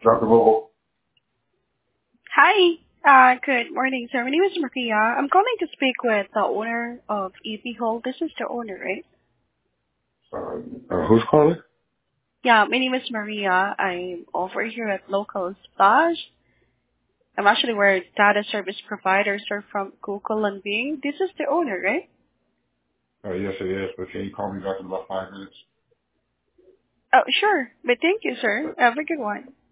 Dr. Vogel. Hi. Good morning, sir. My name is Maria. I'm calling to speak with the owner of EP Hall. This is the owner, right? Who's calling? Yeah, my name is Maria. I'm over here at Local Splash. I'm actually where data service providers are from Google and Bing. This is the owner, right? Yes, it is, but can you call me back in about 5 minutes? Oh, sure. But thank you, sir. Have a good one.